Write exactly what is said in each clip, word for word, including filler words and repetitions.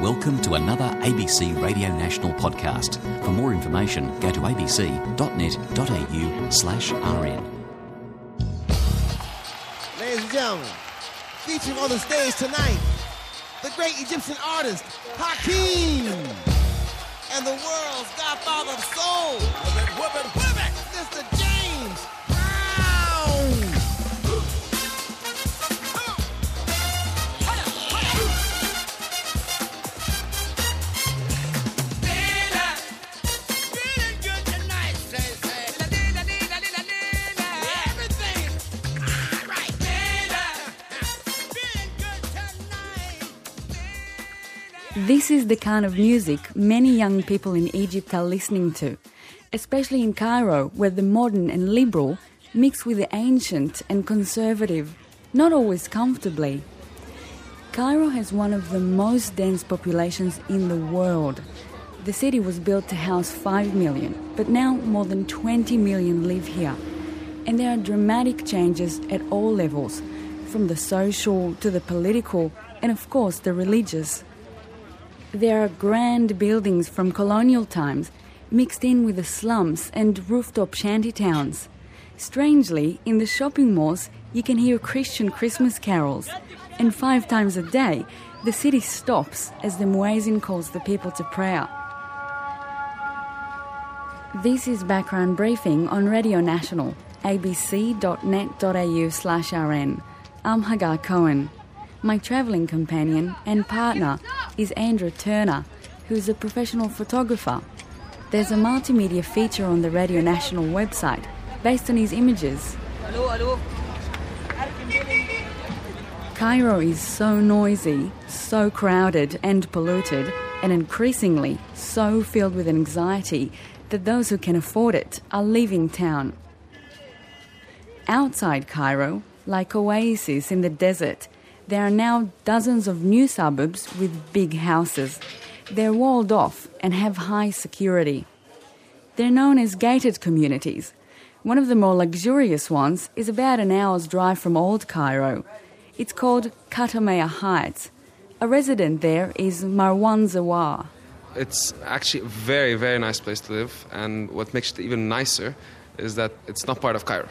Welcome to another A B C Radio National podcast. For more information, go to abc.net.au slash rn. Ladies and gentlemen, featuring on the stage tonight, the great Egyptian artist, Hakeem, and the world's godfather of soul, Mister James Brown. This is the kind of music many young people in Egypt are listening to, especially in Cairo, where the modern and liberal mix with the ancient and conservative, not always comfortably. Cairo has one of the most dense populations in the world. The city was built to house five million, but now more than twenty million live here. And there are dramatic changes at all levels, from the social to the political and of course the religious. There are grand buildings from colonial times mixed in with the slums and rooftop shanty towns. Strangely, in the shopping malls you can hear Christian Christmas carols, and five times a day the city stops as the muezzin calls the people to prayer. This is Background Briefing on Radio National, abc.net.au slash rn. I'm Hagar Cohen. My travelling companion and partner is Andrew Turner, who is a professional photographer. There's a multimedia feature on the Radio National website based on his images. Cairo is so noisy, so crowded and polluted, and increasingly so filled with anxiety that those who can afford it are leaving town. Outside Cairo, like oases in the desert, there are now dozens of new suburbs with big houses. They're walled off and have high security. They're known as gated communities. One of the more luxurious ones is about an hour's drive from Old Cairo. It's called Katamea Heights. A resident there is Marwan Zawar. It's actually a very, very nice place to live, and what makes it even nicer is that it's not part of Cairo.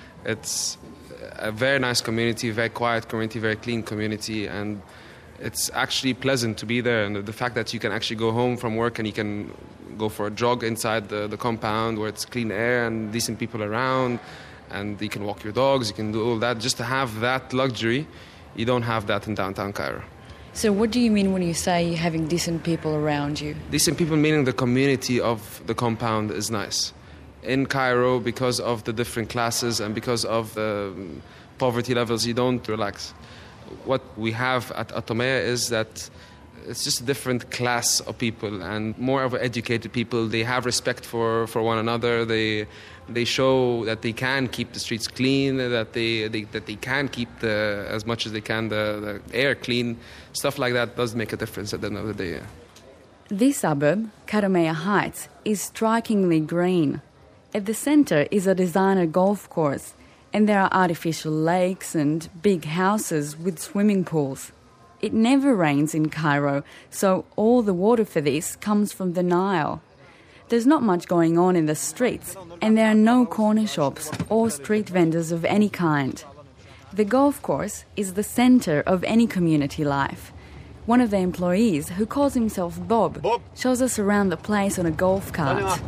It's a very nice community, very quiet community, very clean community, and it's actually pleasant to be there. And the fact that you can actually go home from work and you can go for a jog inside the, the compound where it's clean air and decent people around, and you can walk your dogs, you can do all that. Just to have that luxury, you don't have that in downtown Cairo. So what do you mean when you say having decent people around you? Decent people meaning the community of the compound is nice. In Cairo, because of the different classes and because of the poverty levels, you don't relax. What we have at Katamea is that it's just a different class of people and more of educated people. They have respect for, for one another. They they show that they can keep the streets clean, that they, they that they can keep the as much as they can the, the air clean. Stuff like that does make a difference at the end of the day. Yeah. This suburb, Katamea Heights, is strikingly green. At the centre is a designer golf course, and there are artificial lakes and big houses with swimming pools. It never rains in Cairo, so all the water for this comes from the Nile. There's not much going on in the streets, and there are no corner shops or street vendors of any kind. The golf course is the centre of any community life. One of the employees, who calls himself Bob, Bob. shows us around the place on a golf cart.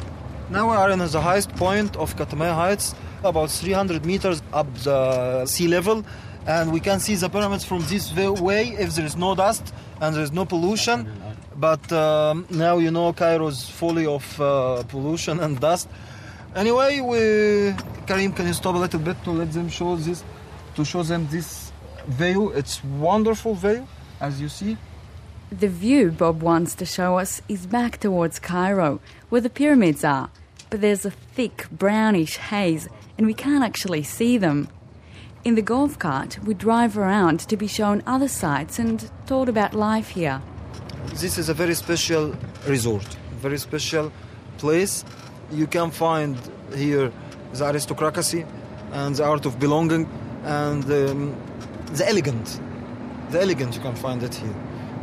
Now we are in the highest point of Katamea Heights, about three hundred meters up the sea level, and we can see the pyramids from this way if there is no dust and there is no pollution. But um, now you know Cairo is fully of uh, pollution and dust. Anyway, we Karim, can you stop a little bit to let them show this, to show them this view? It's wonderful view, as you see. The view Bob wants to show us is back towards Cairo, where the pyramids are, but there's a thick brownish haze and we can't actually see them. In the golf cart, we drive around to be shown other sites and told about life here. This is a very special resort, very special place. You can find here the aristocracy and the art of belonging and um, the elegant. The elegant, you can find it here.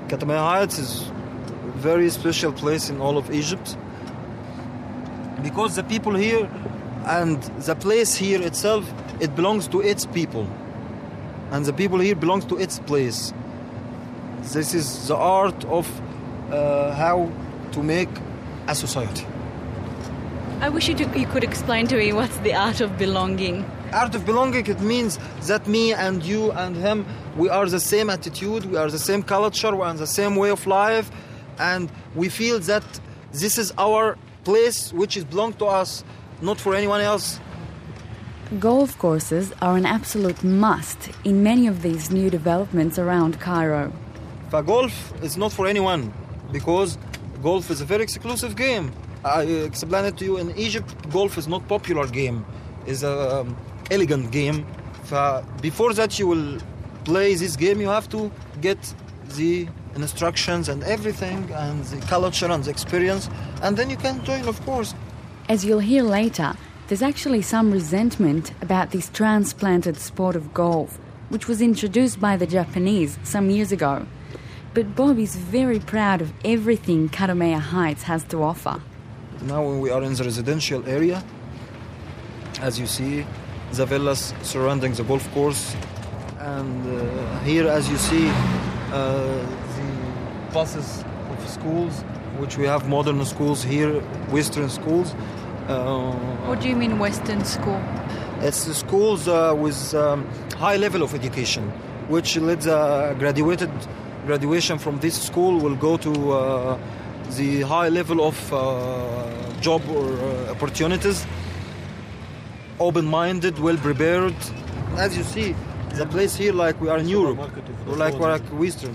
Katamaya Heights is a very special place in all of Egypt because the people here and the place here itself, it belongs to its people. And the people here belongs to its place. This is the art of uh, how to make a society. I wish you, to, you could explain to me what's the art of belonging. Art of belonging, it means that me and you and him, we are the same attitude, we are the same culture, we are the same way of life, and we feel that this is our place which is belong to us, not for anyone else. Golf courses are an absolute must in many of these new developments around Cairo. But golf is not for anyone because golf is a very exclusive game. I explained it to you, in Egypt, golf is not popular game. It's an um, elegant game. Uh, before that you will play this game, you have to get the instructions and everything and the culture and the experience, and then you can join, of course. As you'll hear later, there's actually some resentment about this transplanted sport of golf, which was introduced by the Japanese some years ago. But Bob is very proud of everything Katamaya Heights has to offer. Now we are in the residential area. As you see, the villas surrounding the golf course. And uh, here, as you see, uh, the buses of schools, which we have modern schools here, Western schools. Uh, what do you mean Western school? It's the schools uh, with um, high level of education, which leads a graduated graduation from this school will go to uh, the high level of uh, job or uh, opportunities. Open-minded, well-prepared. As you see, the place here like we are in Europe, or like we're like Western.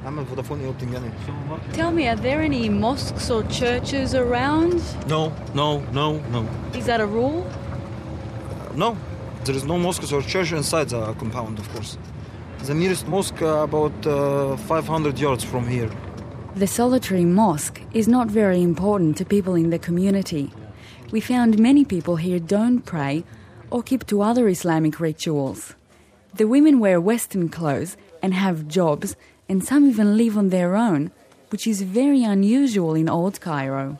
Tell me, are there any mosques or churches around? No, no, no, no. Is that a rule? Uh, no, there is no mosques or church inside the compound, of course. The nearest mosque uh, about uh, five hundred yards from here. The solitary mosque is not very important to people in the community. We found many people here don't pray or keep to other Islamic rituals. The women wear Western clothes and have jobs, and some even live on their own, which is very unusual in Old Cairo.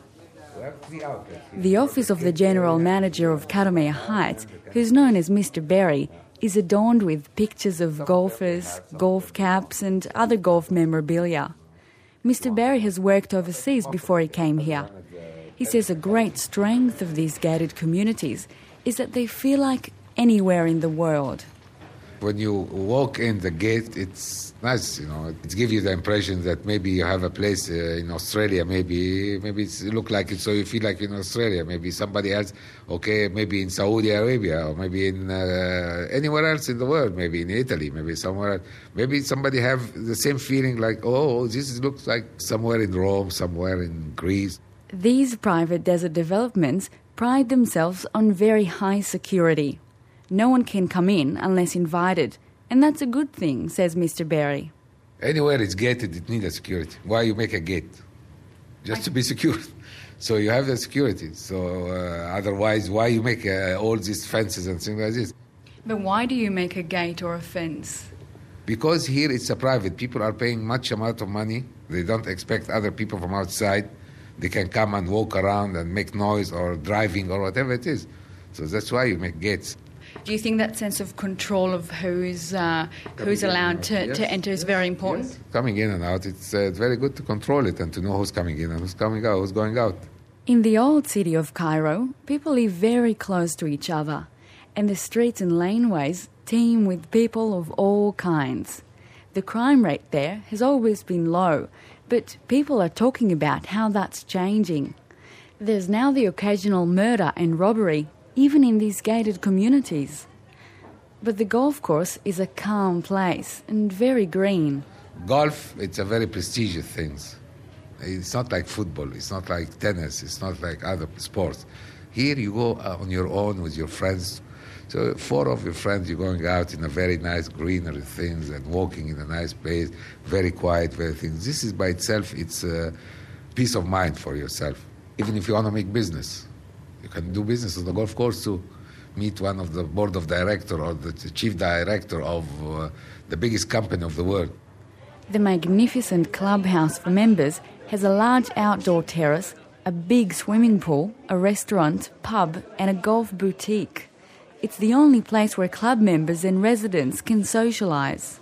The office of the general manager of Katamaya Heights, who's known as Mister Berry, is adorned with pictures of golfers, golf caps and other golf memorabilia. Mister Berry has worked overseas before he came here. He says a great strength of these gated communities is that they feel like anywhere in the world. When you walk in the gate, it's nice, you know. It gives you the impression that maybe you have a place uh, in Australia, maybe maybe it's, it look like it, so you feel like in Australia. Maybe somebody else, okay, maybe in Saudi Arabia, or maybe in uh, anywhere else in the world, maybe in Italy, maybe somewhere else. Maybe somebody have the same feeling like, oh, this looks like somewhere in Rome, somewhere in Greece. These private desert developments pride themselves on very high security. No one can come in unless invited, and that's a good thing, says Mister Berry. Anywhere it's gated, it needs a security. Why you make a gate? Just to be secure. So you have the security. So uh, otherwise, why you make uh, all these fences and things like this? But why do you make a gate or a fence? Because here it's a private. People are paying much amount of money. They don't expect other people from outside. They can come and walk around and make noise or driving or whatever it is. So that's why you make gates. Do you think that sense of control of who's uh, who's allowed to, yes. to enter is very important? Yes. Coming in and out, it's uh, very good to control it and to know who's coming in and who's coming out, who's going out. In the old city of Cairo, people live very close to each other, and the streets and laneways teem with people of all kinds. The crime rate there has always been low, but people are talking about how that's changing. There's now the occasional murder and robbery, even in these gated communities. But the golf course is a calm place and very green. Golf, it's a very prestigious thing. It's not like football, it's not like tennis, it's not like other sports. Here you go on your own with your friends. So four of your friends, you're going out in a very nice greenery things and walking in a nice place, very quiet, very things. This is by itself, it's a peace of mind for yourself. Even if you want to make business, you can do business on the golf course too. Meet one of the board of director or the chief director of uh, the biggest company of the world. The magnificent clubhouse for members has a large outdoor terrace, a big swimming pool, a restaurant, pub and a golf boutique. It's the only place where club members and residents can socialise.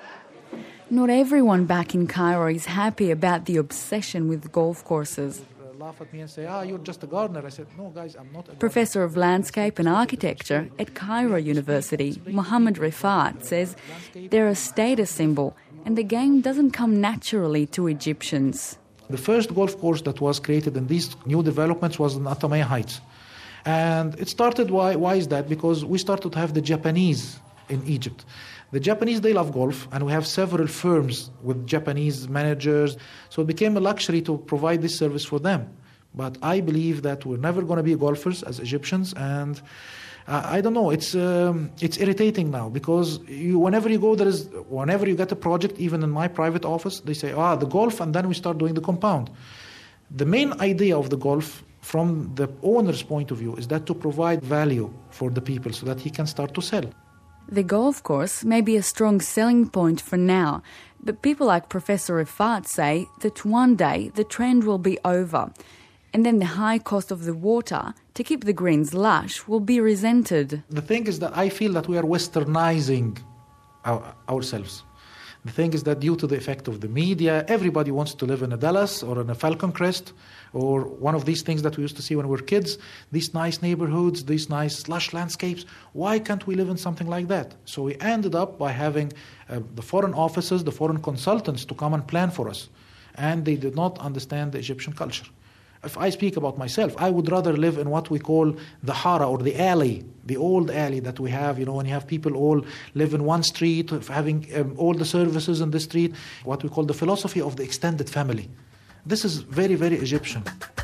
Not everyone back in Cairo is happy about the obsession with golf courses. Laugh at me and say, ah, you're just a gardener. I said, no, guys, I'm not a Professor of Landscape and Architecture at Cairo University, Mohammed Rifat, says they're a status symbol and the game doesn't come naturally to Egyptians. The first golf course that was created in these new developments was in Atamaya Heights. And it started, why, why is that? Because we started to have the Japanese in Egypt. The Japanese, they love golf, and we have several firms with Japanese managers, so it became a luxury to provide this service for them. But I believe that we're never going to be golfers as Egyptians, and uh, I don't know, it's um, it's irritating now, because you, whenever you go, there is, whenever you get a project, even in my private office, they say, ah, the golf, and then we start doing the compound. The main idea of the golf, from the owner's point of view, is that to provide value for the people so that he can start to sell. The golf course may be a strong selling point for now, but people like Professor Rifat say that one day the trend will be over, and then the high cost of the water to keep the greens lush will be resented. The thing is that I feel that we are westernizing our, ourselves. The thing is that due to the effect of the media, everybody wants to live in a Dallas or in a Falcon Crest or one of these things that we used to see when we were kids, these nice neighborhoods, these nice lush landscapes. Why can't we live in something like that? So we ended up by having uh, the foreign offices, the foreign consultants to come and plan for us. And they did not understand the Egyptian culture. If I speak about myself, I would rather live in what we call the hara, or the alley, the old alley that we have, you know, when you have people all live in one street, having um, all the services in the street, what we call the philosophy of the extended family. This is very, very Egyptian.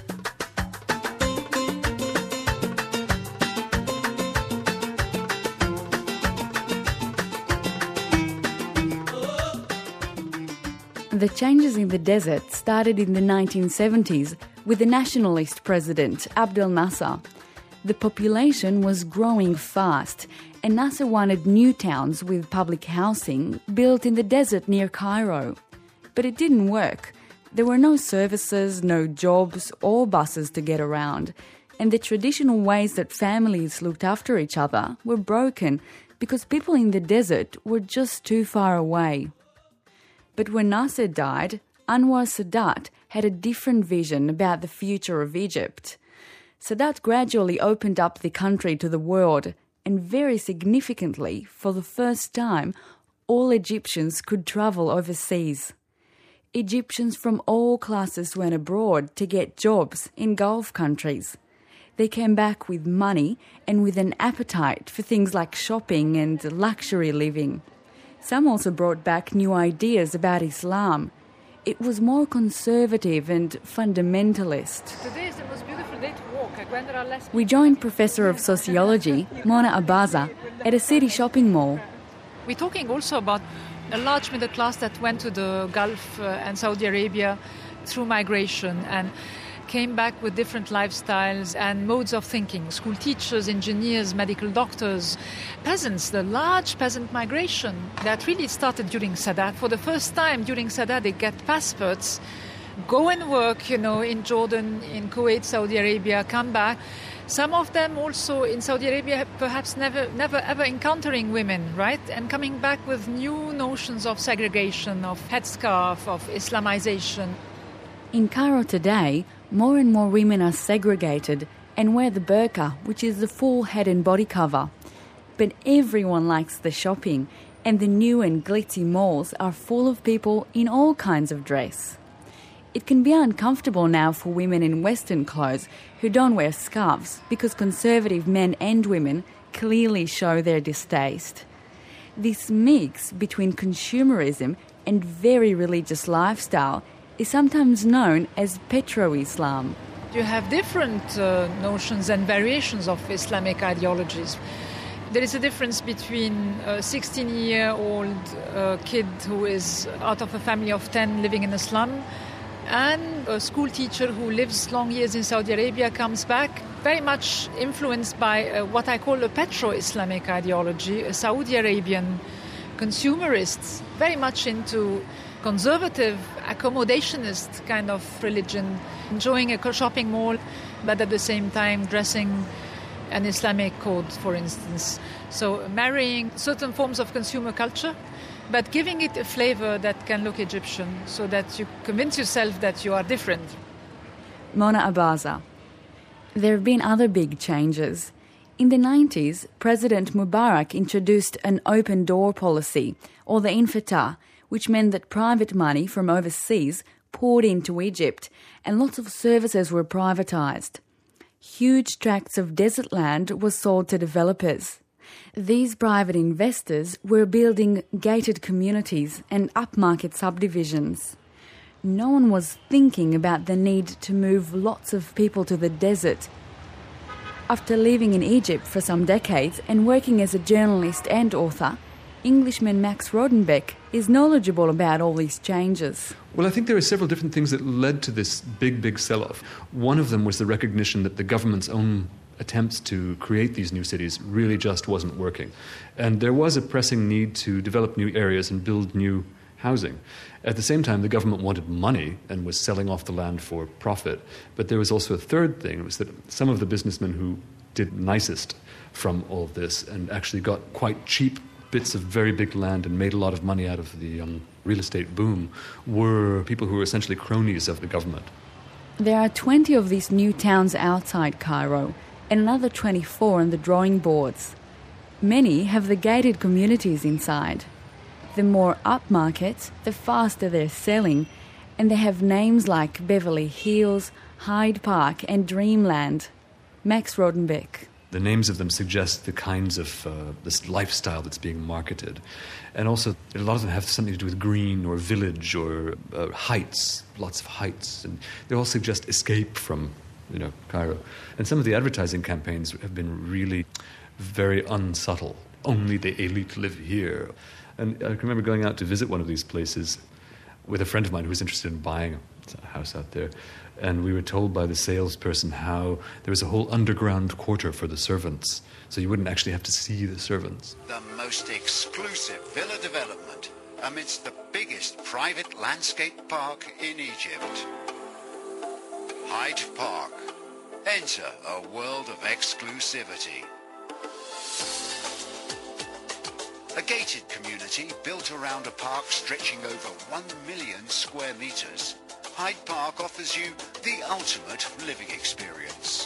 The changes in the desert started in the nineteen seventies with the nationalist president, Abdel Nasser. The population was growing fast, and Nasser wanted new towns with public housing built in the desert near Cairo. But it didn't work. There were no services, no jobs or buses to get around, and the traditional ways that families looked after each other were broken because people in the desert were just too far away. But when Nasser died, Anwar Sadat had a different vision about the future of Egypt. Sadat gradually opened up the country to the world, and very significantly, for the first time, all Egyptians could travel overseas. Egyptians from all classes went abroad to get jobs in Gulf countries. They came back with money and with an appetite for things like shopping and luxury living. Some also brought back new ideas about Islam. It was more conservative and fundamentalist. Today is the most beautiful day to walk. When there are less We joined Professor of Sociology, Mona Abaza, at a city shopping mall. We're talking also about a large middle class that went to the Gulf uh, and Saudi Arabia through migration and came back with different lifestyles and modes of thinking. School teachers, engineers, medical doctors, peasants, the large peasant migration that really started during Sadat. For the first time during Sadat, they get passports, go and work, you know, in Jordan, in Kuwait, Saudi Arabia, come back. Some of them also in Saudi Arabia perhaps never, never ever encountering women, right? And coming back with new notions of segregation, of headscarf, of Islamization. In Cairo today, more and more women are segregated and wear the burqa, which is the full head and body cover. But everyone likes the shopping, and the new and glitzy malls are full of people in all kinds of dress. It can be uncomfortable now for women in Western clothes who don't wear scarves because conservative men and women clearly show their distaste. This mix between consumerism and very religious lifestyle is sometimes known as petro-Islam. You have different uh, notions and variations of Islamic ideologies. There is a difference between a sixteen-year-old uh, kid who is out of a family of ten living in a slum and a school teacher who lives long years in Saudi Arabia, comes back very much influenced by uh, what I call a petro-Islamic ideology, a Saudi Arabian consumerists, very much into conservative, accommodationist kind of religion, enjoying a shopping mall, but at the same time dressing an Islamic code, for instance. So marrying certain forms of consumer culture, but giving it a flavor that can look Egyptian, so that you convince yourself that you are different. Mona Abaza. There have been other big changes. In the nineties, President Mubarak introduced an open-door policy, or the Infitah, which meant that private money from overseas poured into Egypt and lots of services were privatised. Huge tracts of desert land were sold to developers. These private investors were building gated communities and upmarket subdivisions. No one was thinking about the need to move lots of people to the desert. After living in Egypt for some decades and working as a journalist and author, Englishman Max Rodenbeck is knowledgeable about all these changes. Well, I think there are several different things that led to this big, big sell-off. One of them was the recognition that the government's own attempts to create these new cities really just wasn't working. And there was a pressing need to develop new areas and build new housing. At the same time, the government wanted money and was selling off the land for profit. But there was also a third thing, it was that some of the businessmen who did nicest from all of this and actually got quite cheap bits of very big land and made a lot of money out of the um, real estate boom were people who were essentially cronies of the government. There are twenty of these new towns outside Cairo and another twenty-four on the drawing boards. Many have the gated communities inside. The more upmarket, the faster they're selling, and they have names like Beverly Hills, Hyde Park and Dreamland. Max Rodenbeck. The names of them suggest the kinds of uh, this lifestyle that's being marketed. And also, a lot of them have something to do with green or village or uh, heights, lots of heights. And they all suggest escape from, you know, Cairo. And some of the advertising campaigns have been really very unsubtle. Only the elite live here. And I can remember going out to visit one of these places with a friend of mine who was interested in buying a house out there. And we were told by the salesperson how there was a whole underground quarter for the servants, so you wouldn't actually have to see the servants. The most exclusive villa development amidst the biggest private landscape park in Egypt. Hyde Park. Enter a world of exclusivity. A gated community built around a park stretching over one million square metres, Hyde Park offers you the ultimate living experience.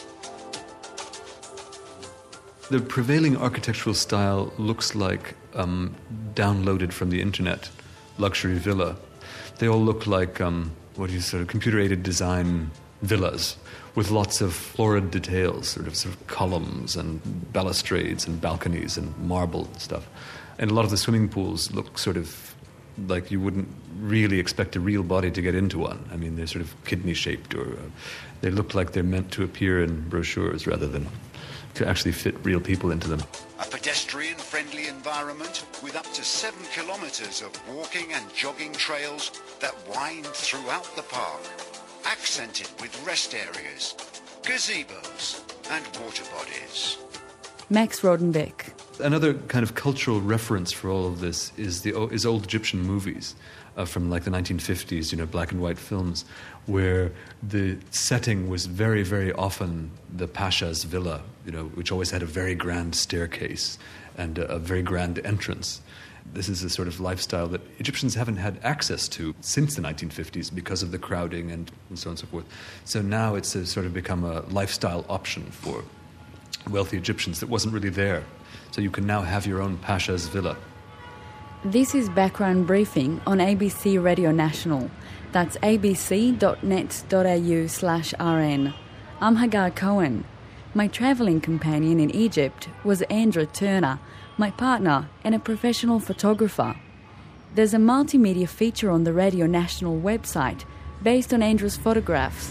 The prevailing architectural style looks like um, downloaded from the internet, luxury villa. They all look like, um, what do you sort of computer-aided design villas with lots of florid details, sort of, sort of columns and balustrades and balconies and marble and stuff. And a lot of the swimming pools look sort of like you wouldn't really expect a real body to get into one. I mean, they're sort of kidney-shaped, or uh, they look like they're meant to appear in brochures rather than to actually fit real people into them. A pedestrian-friendly environment with up to seven kilometres of walking and jogging trails that wind throughout the park, accented with rest areas, gazebos and water bodies. Max Rodenbeck. Another kind of cultural reference for all of this is the is old Egyptian movies uh, from like the nineteen fifties, you know, black and white films, where the setting was very, very often the Pasha's villa, you know, which always had a very grand staircase and a, a very grand entrance. This is a sort of lifestyle that Egyptians haven't had access to since the nineteen fifties because of the crowding and, and so on and so forth. So now it's a, sort of become a lifestyle option for wealthy Egyptians that wasn't really there. So you can now have your own Pasha's villa. This is Background Briefing on A B C Radio National. That's abc.net.au slash rn. I'm Hagar Cohen. My travelling companion in Egypt was Andrew Turner, my partner and a professional photographer. There's a multimedia feature on the Radio National website based on Andrew's photographs.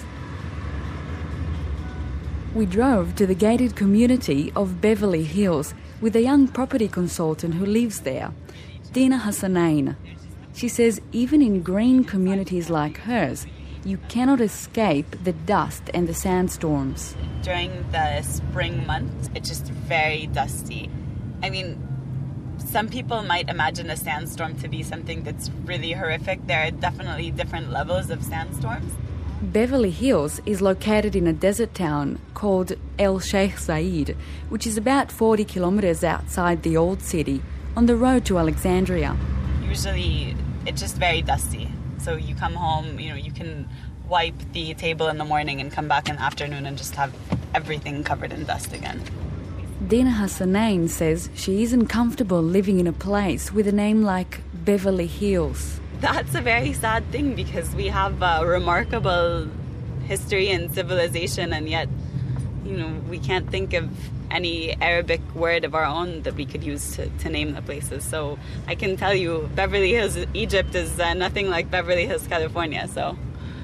We drove to the gated community of Beverly Hills with a young property consultant who lives there, Dina Hassanain. She says even in green communities like hers, you cannot escape the dust and the sandstorms. During the spring months, it's just very dusty. I mean, some people might imagine a sandstorm to be something that's really horrific. There are definitely different levels of sandstorms. Beverly Hills is located in a desert town called El Sheikh Zayed, which is about forty kilometres outside the old city, on the road to Alexandria. Usually it's just very dusty. So you come home, you know, you can wipe the table in the morning and come back in the afternoon and just have everything covered in dust again. Dina Hassanein says she isn't comfortable living in a place with a name like Beverly Hills. That's a very sad thing because we have a remarkable history and civilization, and yet, you know, we can't think of any Arabic word of our own that we could use to, to name the places. So I can tell you Beverly Hills, Egypt is uh, nothing like Beverly Hills, California, so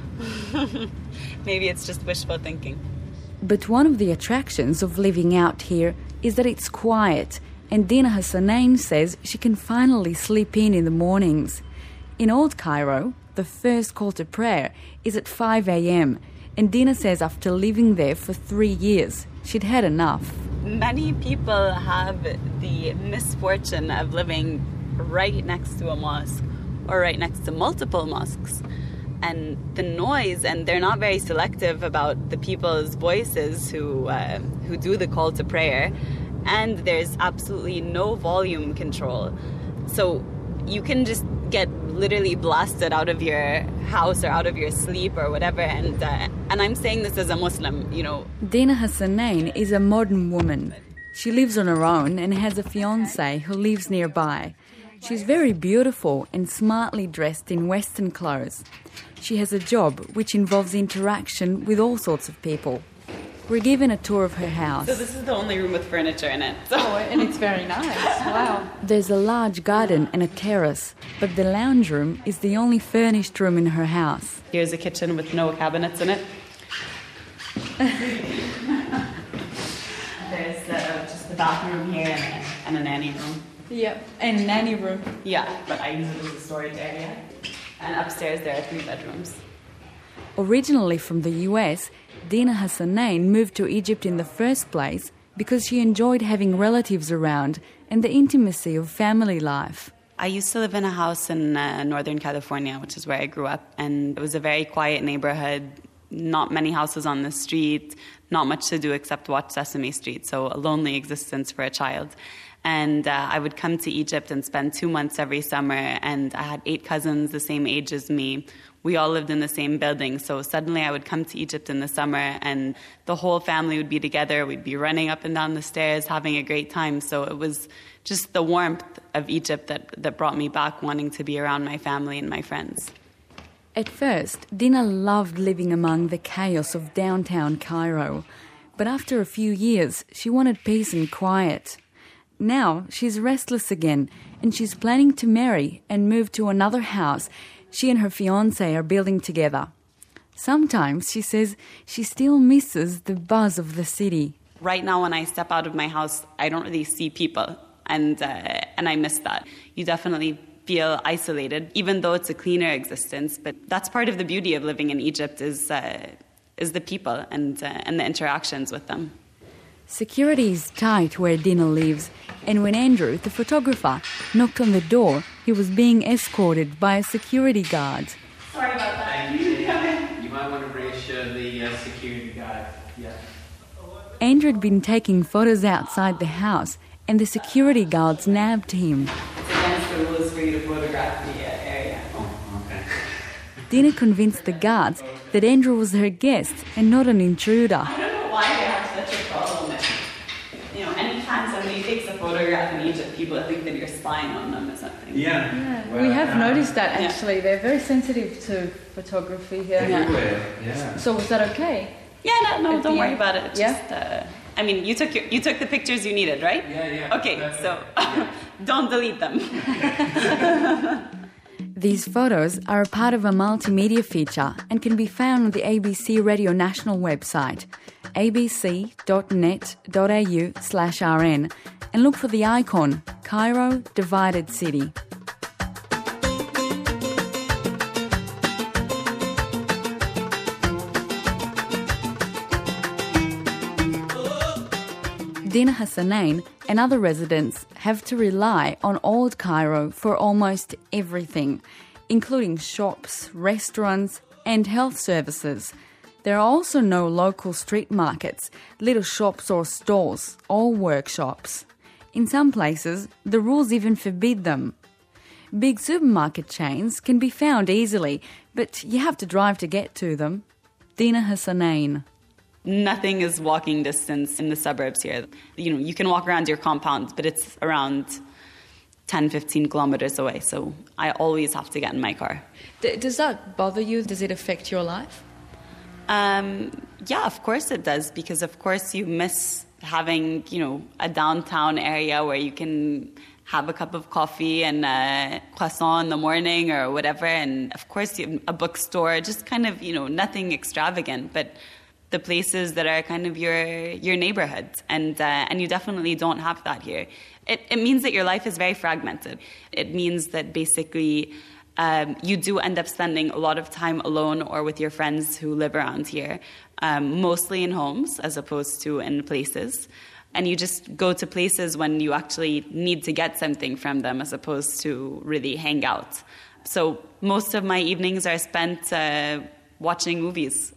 maybe it's just wishful thinking. But one of the attractions of living out here is that it's quiet, and Dina Hassanein says she can finally sleep in in the mornings. In Old Cairo, the first call to prayer is at five a.m, and Dina says after living there for three years, she'd had enough. Many people have the misfortune of living right next to a mosque or right next to multiple mosques. And the noise, and they're not very selective about the people's voices who uh, who do the call to prayer, and there's absolutely no volume control. So you can just get literally blasted out of your house or out of your sleep or whatever. And uh, and I'm saying this as a Muslim, you know. Dina Hassanein is a modern woman. She lives on her own and has a fiancé who lives nearby. She's very beautiful and smartly dressed in Western clothes. She has a job which involves interaction with all sorts of people. We're given a tour of her house. So this is the only room with furniture in it. So. Oh, and it's very nice. Wow. There's a large garden and a terrace, but the lounge room is the only furnished room in her house. Here's a kitchen with no cabinets in it. There's uh, just the bathroom here and a, and a nanny room. Yep, and nanny room. Yeah, but I use it as a storage area. And upstairs there are three bedrooms. Originally from the U S, Dina Hassanein moved to Egypt in the first place because she enjoyed having relatives around and the intimacy of family life. I used to live in a house in uh, Northern California, which is where I grew up, and it was a very quiet neighborhood, not many houses on the street, not much to do except watch Sesame Street, so a lonely existence for a child. And uh, I would come to Egypt and spend two months every summer, and I had eight cousins the same age as me. We all lived in the same building, so suddenly I would come to Egypt in the summer and the whole family would be together. We'd be running up and down the stairs, having a great time. So it was just the warmth of Egypt that, that brought me back, wanting to be around my family and my friends. At first, Dina loved living among the chaos of downtown Cairo. But after a few years, she wanted peace and quiet. Now she's restless again, and she's planning to marry and move to another house she and her fiancé are building together. Sometimes, she says, she still misses the buzz of the city. Right now, when I step out of my house, I don't really see people, and uh, and I miss that. You definitely feel isolated, even though it's a cleaner existence. But that's part of the beauty of living in Egypt is uh, is the people and uh, and the interactions with them. Security is tight where Dina lives, and when Andrew, the photographer, knocked on the door, he was being escorted by a security guard. Sorry about that. Thank you. You might want to reassure the uh, security guard. Yeah. Andrew had been taking photos outside the house, and the security guards nabbed him. It's against the rules for you to photograph the uh, area. Oh, okay. Dina convinced the guards that Andrew was her guest and not an intruder. I don't know why they have such a problem with, you know, anytime somebody takes a photograph in Egypt, people think that you're spying on them or something. Yeah. yeah well, we have uh, noticed that, yeah. actually. They're very sensitive to photography here. Everywhere, yeah. So was that okay? Yeah, no, no, At don't the worry end? about it. Yeah? Just, uh, I mean, you took your, you took the pictures you needed, right? Yeah, yeah. Okay, Perfect. so Yeah. don't delete them. These photos are a part of a multimedia feature and can be found on the A B C Radio National website, abc.net.au slash rn, and look for the icon, Cairo Divided City. Dina Hassanein and other residents have to rely on Old Cairo for almost everything, including shops, restaurants and health services. There are also no local street markets, little shops or stores, or workshops. In some places, the rules even forbid them. Big supermarket chains can be found easily, but you have to drive to get to them. Dina Hassanein. Nothing is walking distance in the suburbs here. You know, you can walk around your compound, but it's around ten, fifteen kilometers away, so I always have to get in my car. D- does that bother you? Does it affect your life? Um, yeah, of course it does, because of course you miss having, you know, a downtown area where you can have a cup of coffee and a croissant in the morning or whatever, and of course you, a bookstore, just kind of, you know, nothing extravagant, but the places that are kind of your your neighborhood, and uh, and you definitely don't have that here. It, it means that your life is very fragmented. It means that basically um, you do end up spending a lot of time alone or with your friends who live around here, um, mostly in homes as opposed to in places. And you just go to places when you actually need to get something from them as opposed to really hang out. So most of my evenings are spent uh, watching movies.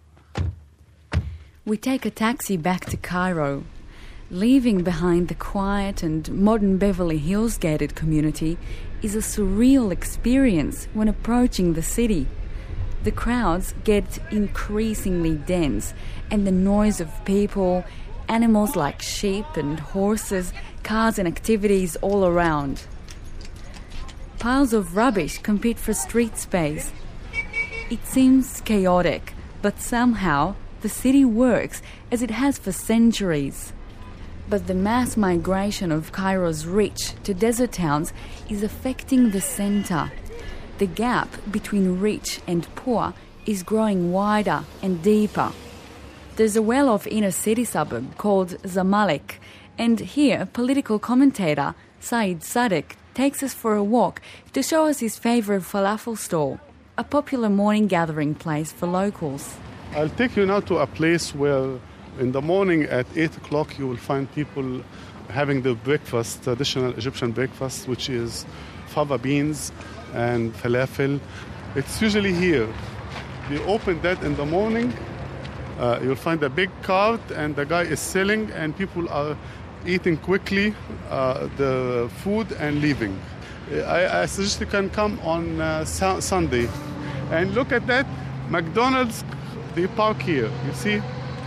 We take a taxi back to Cairo. Leaving behind the quiet and modern Beverly Hills gated community is a surreal experience when approaching the city. The crowds get increasingly dense, and the noise of people, animals like sheep and horses, cars and activities all around. Piles of rubbish compete for street space. It seems chaotic, but somehow the city works as it has for centuries. But the mass migration of Cairo's rich to desert towns is affecting the centre. The gap between rich and poor is growing wider and deeper. There's a well-off inner-city suburb called Zamalek, and here political commentator Saeed Sadek takes us for a walk to show us his favourite falafel stall, a popular morning gathering place for locals. I'll take you now to a place where in the morning at eight o'clock you will find people having the breakfast, traditional Egyptian breakfast, which is fava beans and falafel. It's usually here. You open that in the morning, uh, you'll find a big cart and the guy is selling and people are eating quickly uh, the food and leaving. I, I suggest you can come on uh, su- Sunday and look at that. McDonald's, they park here, you see?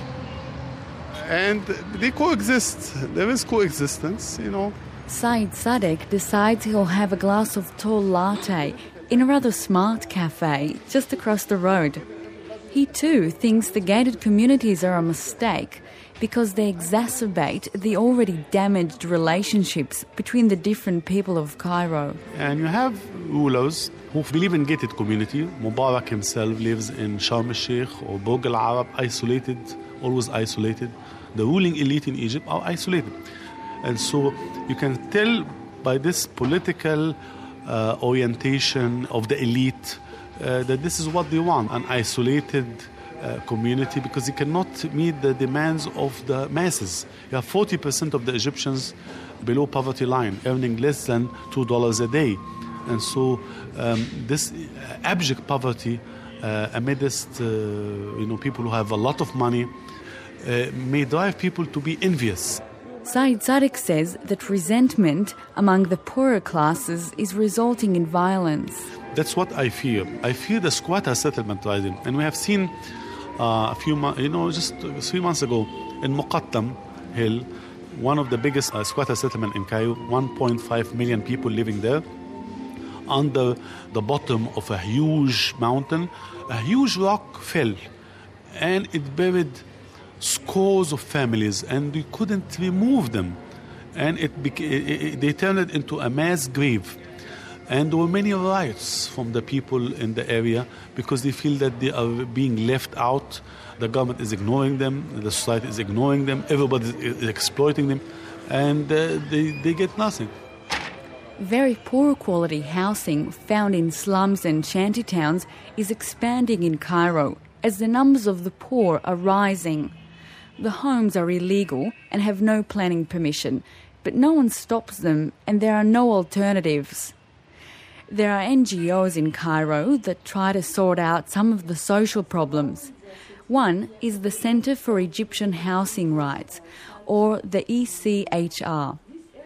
And they coexist. There is coexistence, you know. Saeed Sadek decides he'll have a glass of tall latte in a rather smart cafe just across the road. He too thinks the gated communities are a mistake because they exacerbate the already damaged relationships between the different people of Cairo. And you have rulers who believe in gated community. Mubarak himself lives in Sharm el-Sheikh or Burj Al Arab, isolated, always isolated. The ruling elite in Egypt are isolated. And so you can tell by this political uh, orientation of the elite uh, that this is what they want, an isolated uh, community, because they cannot meet the demands of the masses. You have forty percent of the Egyptians below poverty line, earning less than two dollars a day. And so um, this abject poverty uh, amidst uh, you know, people who have a lot of money Uh, may drive people to be envious. Saeed Sadek says that resentment among the poorer classes is resulting in violence. That's what I fear. I fear the squatter settlement rising. And we have seen uh, a few months, you know, just three months ago in Muqattam Hill, one of the biggest uh, squatter settlement in Cairo, one point five million people living there, under the bottom of a huge mountain, a huge rock fell and it buried scores of families, and we couldn't remove them, and it, beca- it, it they turned it into a mass grave. And there were many riots from the people in the area because they feel that they are being left out. The government is ignoring them, the society is ignoring them, everybody is exploiting them, and uh, they, they get nothing. Very poor quality housing found in slums and shanty towns is expanding in Cairo as the numbers of the poor are rising. The homes are illegal and have no planning permission, but no one stops them and there are no alternatives. There are N G Os in Cairo that try to sort out some of the social problems. One is the Centre for Egyptian Housing Rights, or the E C H R.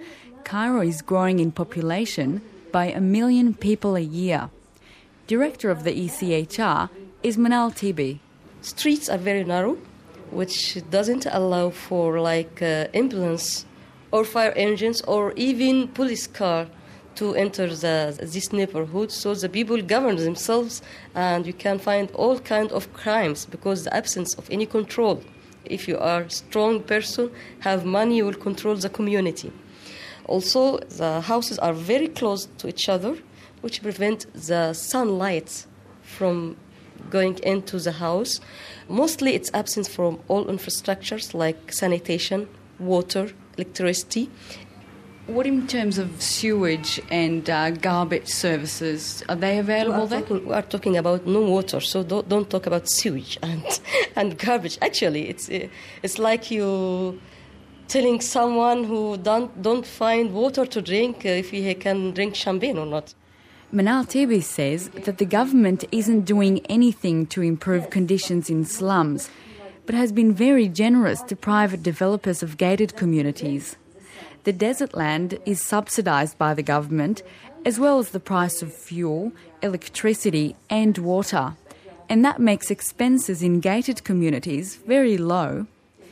Cairo is growing in population by a million people a year. Director of the E C H R is Manal Tibi. Streets are very narrow, which doesn't allow for like uh, ambulance or fire engines or even police car to enter the, this neighborhood. So the people govern themselves, and you can find all kinds of crimes because the absence of any control. If you are a strong person, have money, you will control the community. Also, the houses are very close to each other, which prevent the sunlight from going into the house. Mostly it's absence from all infrastructures like sanitation, water, electricity. What in terms of sewage and uh, garbage services? Are they available we are there? Talking, we are talking about no water, so don't, don't talk about sewage and, and garbage. Actually, it's it's like you telling someone who don't, don't find water to drink uh, if he can drink champagne or not. Manal Tibi says that the government isn't doing anything to improve conditions in slums, but has been very generous to private developers of gated communities. The desert land is subsidised by the government, as well as the price of fuel, electricity and water, and that makes expenses in gated communities very low.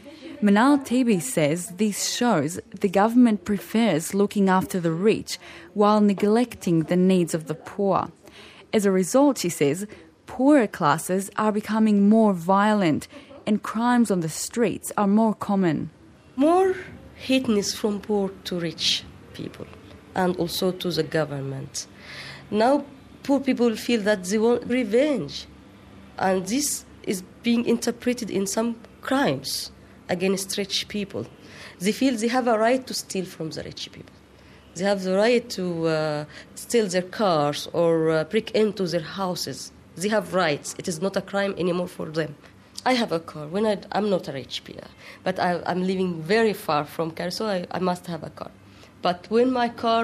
Manal Tibi says this shows the government prefers looking after the rich while neglecting the needs of the poor. As a result, she says, poorer classes are becoming more violent and crimes on the streets are more common. More hatiness from poor to rich people and also to the government. Now poor people feel that they want revenge, and this is being interpreted in some crimes against rich people. They feel they have a right to steal from the rich people. They have the right to uh, steal their cars or uh, break into their houses. They have rights. It is not a crime anymore for them. I have a car. When I, I'm not a rich person, but I, I'm living very far from Cairo, so I, I must have a car. But when my car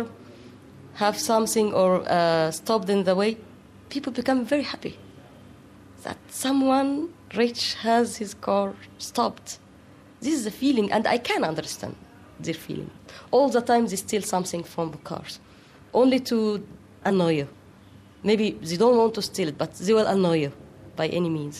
have something or uh, stopped in the way, people become very happy that someone rich has his car stopped. This is the feeling, and I can understand their feeling. All the time they steal something from the cars, only to annoy you. Maybe they don't want to steal it, but they will annoy you by any means.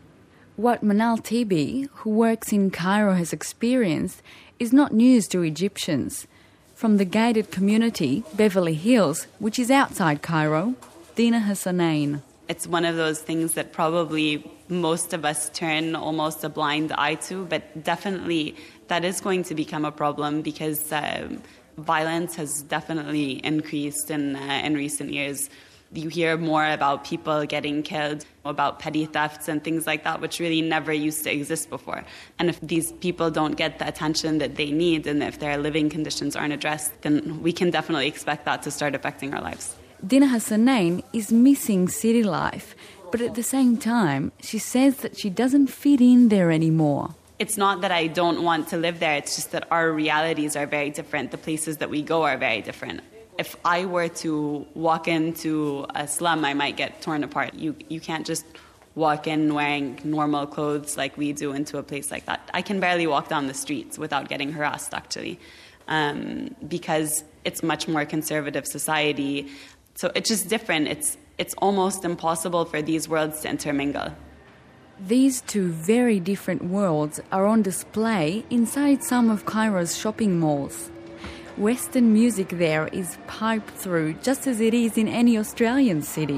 What Manal Tibi, who works in Cairo, has experienced is not news to Egyptians. From the gated community, Beverly Hills, which is outside Cairo, Dina Hassanain. It's one of those things that probably most of us turn almost a blind eye to, but definitely that is going to become a problem because um, violence has definitely increased in, uh, in recent years. You hear more about people getting killed, about petty thefts and things like that, which really never used to exist before. And if these people don't get the attention that they need and if their living conditions aren't addressed, then we can definitely expect that to start affecting our lives. Dina Hassanain is missing city life, but at the same time, she says that she doesn't fit in there anymore. It's not that I don't want to live there, it's just that our realities are very different. The places that we go are very different. If I were to walk into a slum, I might get torn apart. You you can't just walk in wearing normal clothes like we do into a place like that. I can barely walk down the streets without getting harassed, actually, um, because it's much more conservative society. So it's just different. It's it's almost impossible for these worlds to intermingle. These two very different worlds are on display inside some of Cairo's shopping malls. Western music there is piped through just as it is in any Australian city.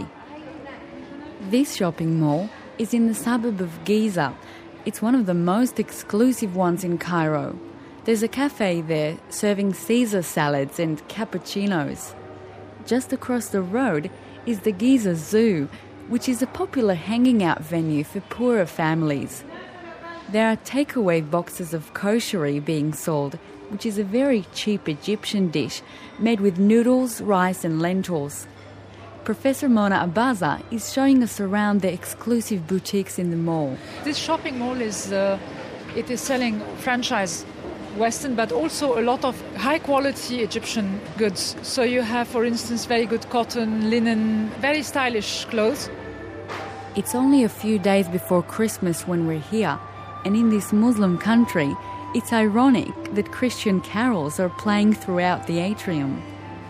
This shopping mall is in the suburb of Giza. It's one of the most exclusive ones in Cairo. There's a cafe there serving Caesar salads and cappuccinos. Just across the road is the Giza Zoo, which is a popular hanging out venue for poorer families. There are takeaway boxes of kosheri being sold, which is a very cheap Egyptian dish made with noodles, rice and lentils. Professor Mona Abaza is showing us around the exclusive boutiques in the mall. This shopping mall is uh, it is selling franchise Western, but also a lot of high-quality Egyptian goods. So you have, for instance, very good cotton, linen, very stylish clothes. It's only a few days before Christmas when we're here, and in this Muslim country, it's ironic that Christian carols are playing throughout the atrium.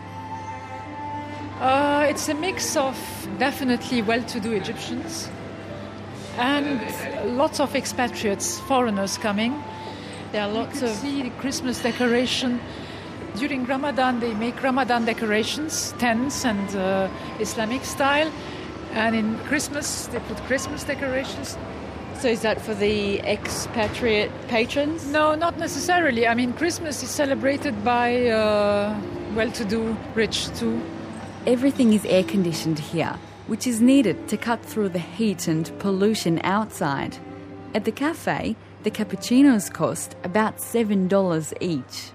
Uh, it's a mix of definitely well-to-do Egyptians and lots of expatriates, foreigners coming. There are lots of see Christmas decoration. During Ramadan, they make Ramadan decorations, tents and uh, Islamic style. And in Christmas, they put Christmas decorations. So is that for the expatriate patrons? No, not necessarily. I mean, Christmas is celebrated by uh, well-to-do, rich too. Everything is air-conditioned here, which is needed to cut through the heat and pollution outside. At the cafe, the cappuccinos cost about seven dollars each.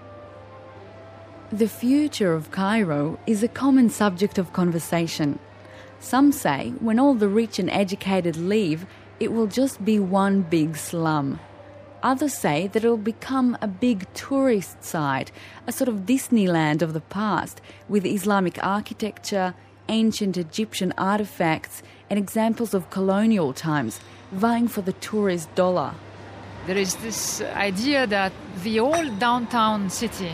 The future of Cairo is a common subject of conversation. Some say when all the rich and educated leave, it will just be one big slum. Others say that it will become a big tourist site, a sort of Disneyland of the past, with Islamic architecture, ancient Egyptian artefacts, and examples of colonial times, vying for the tourist dollar. There is this idea that the old downtown city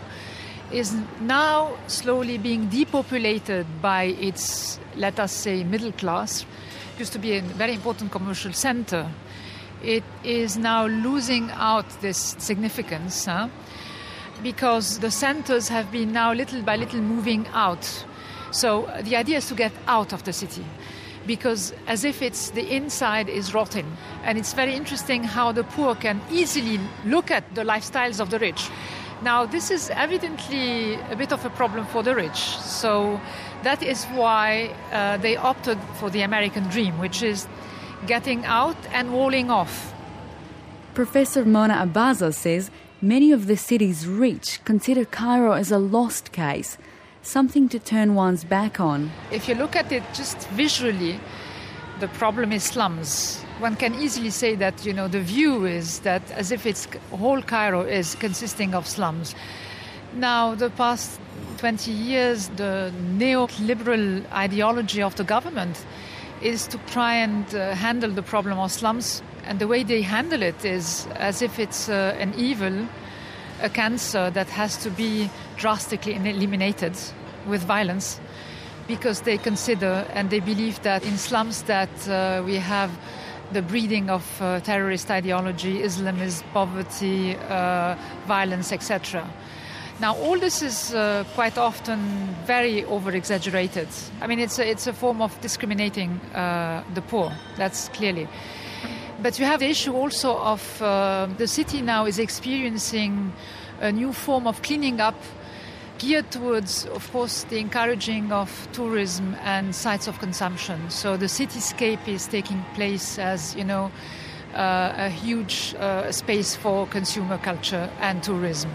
is now slowly being depopulated by its, let us say, middle class. It used to be a very important commercial center. It is now losing out this significance huh? because the centers have been now little by little moving out. So the idea is to get out of the city, because as if it's the inside is rotting. And it's very interesting how the poor can easily look at the lifestyles of the rich. Now, this is evidently a bit of a problem for the rich. So that is why uh, they opted for the American dream, which is getting out and walling off. Professor Mona Abaza says many of the city's rich consider Cairo as a lost case, something to turn one's back on. If you look at it just visually, the problem is slums. One can easily say that, you know, the view is that as if it's whole Cairo is consisting of slums. Now, the past twenty years, the neoliberal ideology of the government is to try and uh, handle the problem of slums. And the way they handle it is as if it's uh, an evil, a cancer that has to be drastically eliminated with violence, because they consider and they believe that in slums that uh, we have the breeding of uh, terrorist ideology, Islamism, poverty, uh, violence, et cetera. Now, all this is uh, quite often very over-exaggerated. I mean, it's a, it's a form of discriminating uh, the poor, that's clearly. But you have the issue also of uh, the city now is experiencing a new form of cleaning up geared towards, of course, the encouraging of tourism and sites of consumption. So the cityscape is taking place as, you know, uh, a huge uh, space for consumer culture and tourism.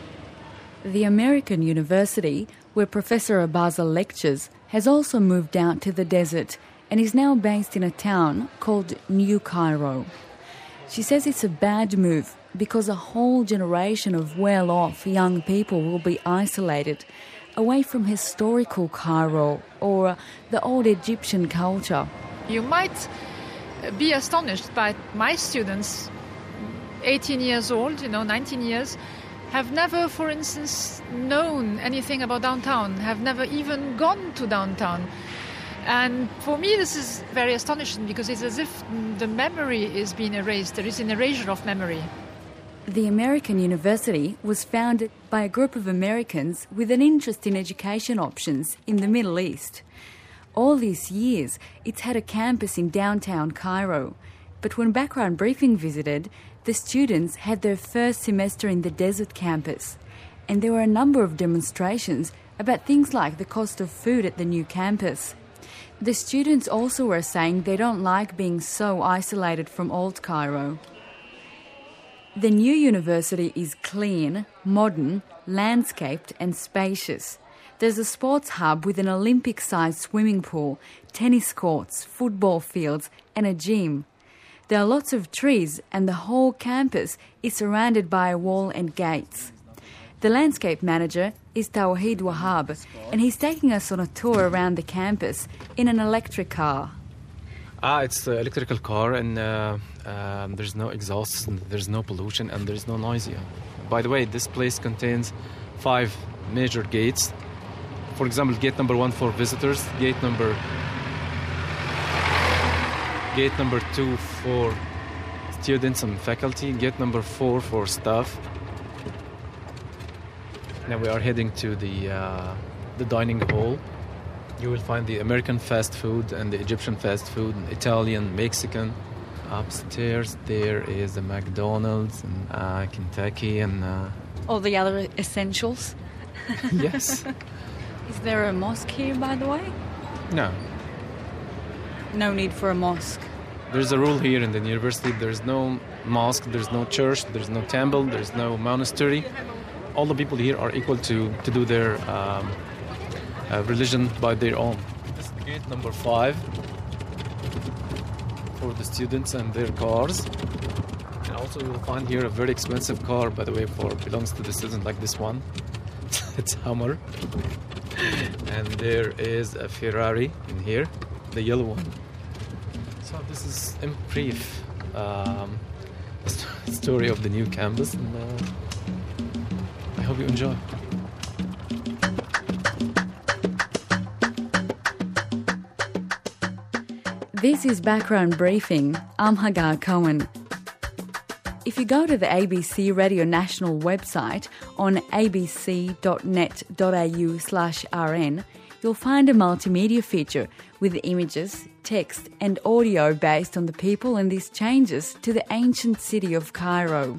The American University, where Professor Abaza lectures, has also moved out to the desert and is now based in a town called New Cairo. She says it's a bad move because a whole generation of well-off young people will be isolated away from historical Cairo or the old Egyptian culture. You might be astonished by my students, eighteen years old, you know, nineteen years, have never, for instance, known anything about downtown, have never even gone to downtown. And for me, this is very astonishing because it's as if the memory is being erased. There is an erasure of memory. The American University was founded by a group of Americans with an interest in education options in the Middle East. All these years, it's had a campus in downtown Cairo. But when Background Briefing visited, the students had their first semester in the desert campus. And there were a number of demonstrations about things like the cost of food at the new campus. The students also were saying they don't like being so isolated from old Cairo. The new university is clean, modern, landscaped and spacious. There's a sports hub with an Olympic-sized swimming pool, tennis courts, football fields and a gym. There are lots of trees and the whole campus is surrounded by a wall and gates. The landscape manager is Tawheed Wahab, and he's taking us on a tour around the campus in an electric car. Ah, it's an electrical car, and uh, um, there's no exhaust, and there's no pollution, and there's no noise here. By the way, this place contains five major gates. For example, gate number one for visitors, gate number gate number two for students and faculty, gate number four for staff. Now we are heading to the uh, the dining hall. You will find the American fast food and the Egyptian fast food, and Italian, Mexican. Upstairs there is the McDonald's and uh, Kentucky and... Uh... All the other essentials? Yes. Is there a mosque here, by the way? No. No need for a mosque. There's a rule here in the university. There's no mosque, there's no church, there's no temple, there's no monastery. All the people here are equal to, to do their um, uh, religion by their own. This is gate number five for the students and their cars. And also you'll find here a very expensive car, by the way, for belongs to the student, like this one. It's Hummer. And there is a Ferrari in here, the yellow one. So this is in brief um, the story of the new campus, and uh, I hope you enjoy. This is Background Briefing. I'm Hagar Cohen. If you go to the A B C Radio National website on abc.net.au slash rn, you'll find a multimedia feature with images, text and audio based on the people and these changes to the ancient city of Cairo.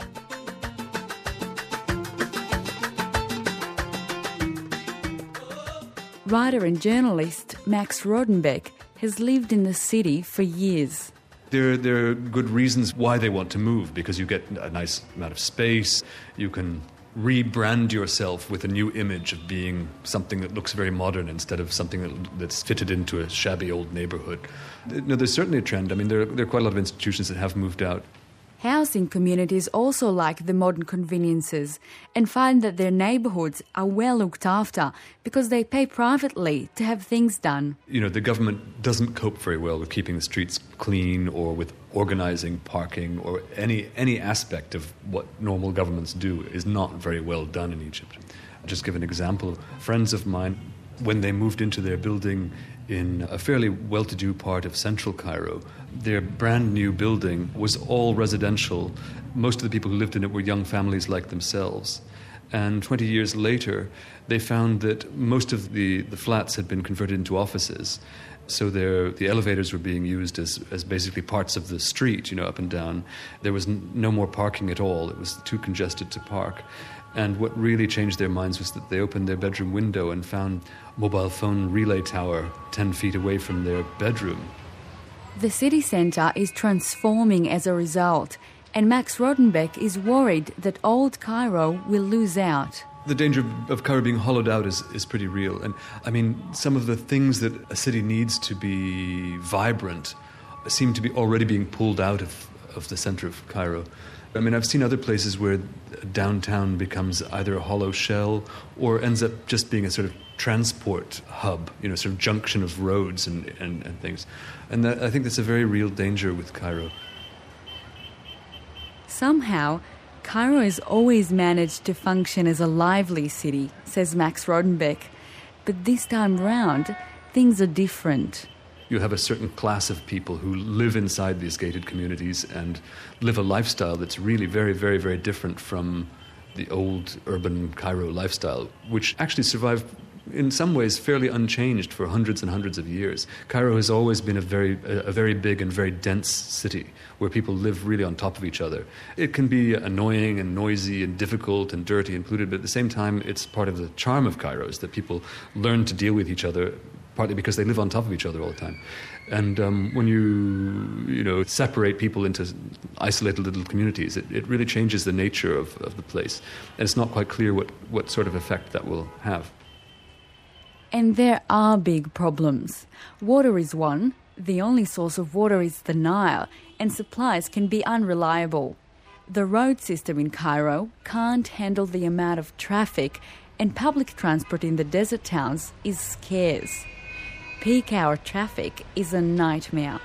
Writer and journalist Max Rodenbeck has lived in the city for years. There, there are good reasons why they want to move, because you get a nice amount of space, you can rebrand yourself with a new image of being something that looks very modern instead of something that, that's fitted into a shabby old neighborhood. No, there's certainly a trend. I mean, there, there are quite a lot of institutions that have moved out. Housing communities also like the modern conveniences and find that their neighbourhoods are well looked after because they pay privately to have things done. You know, the government doesn't cope very well with keeping the streets clean or with organising parking, or any any aspect of what normal governments do is not very well done in Egypt. I'll just give an example. Friends of mine, when they moved into their building in a fairly well-to-do part of central Cairo, their brand new building was all residential. Most of the people who lived in it were young families like themselves. And twenty years later, they found that most of the, the flats had been converted into offices. So the elevators were being used as, as basically parts of the street, you know, up and down. There was n- no more parking at all. It was too congested to park. And what really changed their minds was that they opened their bedroom window and found a mobile phone relay tower ten feet away from their bedroom. The city centre is transforming as a result, and Max Rodenbeck is worried that old Cairo will lose out. The danger of Cairo being hollowed out is, is pretty real. And I mean, some of the things that a city needs to be vibrant seem to be already being pulled out of, of the centre of Cairo. I mean, I've seen other places where downtown becomes either a hollow shell or ends up just being a sort of transport hub, you know, sort of junction of roads and, and, and things. And that, I think that's a very real danger with Cairo. Somehow, Cairo has always managed to function as a lively city, says Max Rodenbeck. But this time round, things are different. You have a certain class of people who live inside these gated communities and live a lifestyle that's really very, very, very different from the old urban Cairo lifestyle, which actually survived in some ways fairly unchanged for hundreds and hundreds of years. Cairo has always been a very, a very big and very dense city where people live really on top of each other. It can be annoying and noisy and difficult and dirty and polluted, but at the same time, it's part of the charm of Cairo is that people learn to deal with each other, partly because they live on top of each other all the time. And um, when you, you know, separate people into isolated little communities, it, it really changes the nature of, of the place. And it's not quite clear what, what sort of effect that will have. And there are big problems. Water is one. The only source of water is the Nile, and supplies can be unreliable. The road system in Cairo can't handle the amount of traffic, and public transport in the desert towns is scarce. Peak hour traffic is a nightmare.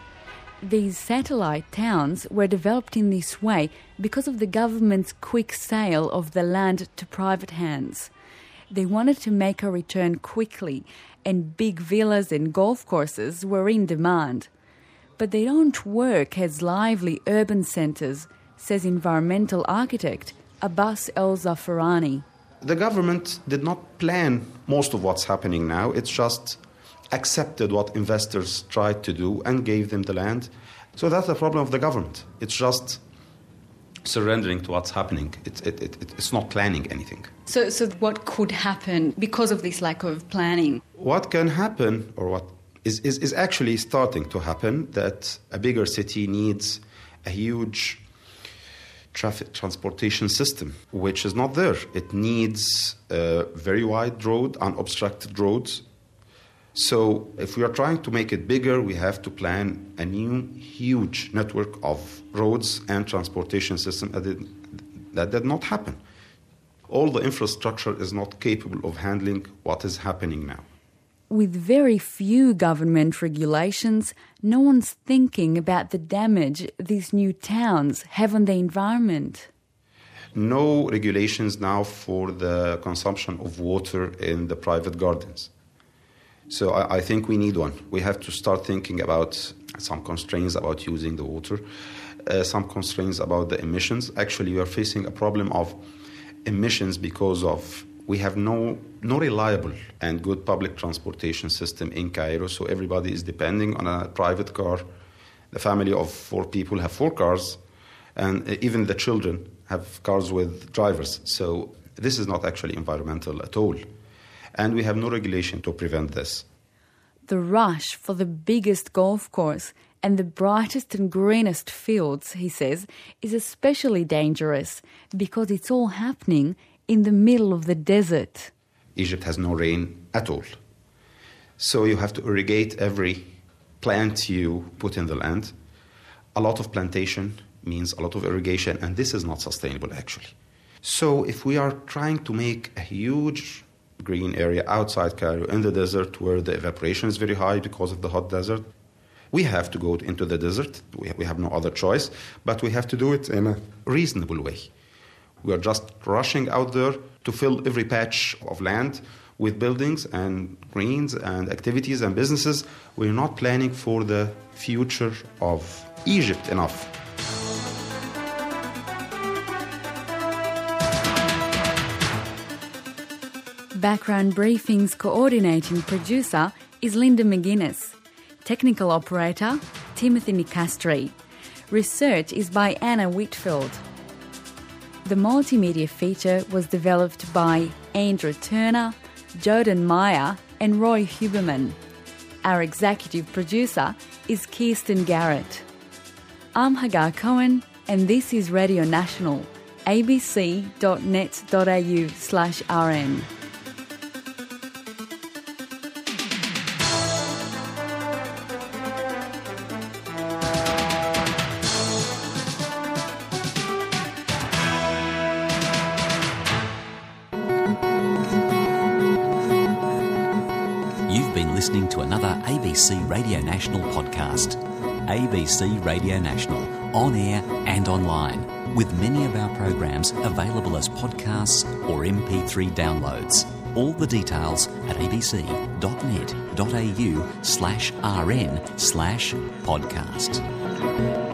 These satellite towns were developed in this way because of the government's quick sale of the land to private hands. They wanted to make a return quickly, and big villas and golf courses were in demand. But they don't work as lively urban centres, says environmental architect Abbas El-Zafarani. The government did not plan most of what's happening now. It's just accepted what investors tried to do and gave them the land. So that's the problem of the government. It's just surrendering to what's happening. It, it, it, it's not planning anything. So, so what could happen because of this lack of planning? What can happen, or what is, is, is actually starting to happen, that a bigger city needs a huge traffic transportation system, which is not there. It needs a very wide road, unobstructed roads. So if we are trying to make it bigger, we have to plan a new, huge network of roads and transportation system. That did, that did not happen. All the infrastructure is not capable of handling what is happening now. With very few government regulations, no one's thinking about the damage these new towns have on the environment. No regulations now for the consumption of water in the private gardens. So I, I think we need one. We have to start thinking about some constraints about using the water, uh, some constraints about the emissions. Actually, we are facing a problem of emissions because of we have no no reliable and good public transportation system in Cairo, so everybody is depending on a private car. The family of four people have four cars, and even the children have cars with drivers. So this is not actually environmental at all. And we have no regulation to prevent this. The rush for the biggest golf course and the brightest and greenest fields, he says, is especially dangerous because it's all happening in the middle of the desert. Egypt has no rain at all. So you have to irrigate every plant you put in the land. A lot of plantation means a lot of irrigation, and this is not sustainable, actually. So if we are trying to make a huge green area outside Cairo in the desert where the evaporation is very high because of the hot desert, we have to go into the desert. We we have no other choice, but we have to do it in a reasonable way. We are just rushing out there to fill every patch of land with buildings and greens and activities and businesses. We're not planning for the future of Egypt enough. Background Briefing's coordinating producer is Linda McGuinness. Technical operator, Timothy Nicastri. Research is by Anna Whitfield. The multimedia feature was developed by Andrew Turner, Joden Meyer and Roy Huberman. Our executive producer is Kirsten Garrett. I'm Hagar Cohen and this is Radio National, abc.net.au slash rn. Listening to another A B C Radio National podcast. A B C Radio National, on air and online, with many of our programs available as podcasts or M P three downloads. All the details at abc.net.au slash rn slash podcast.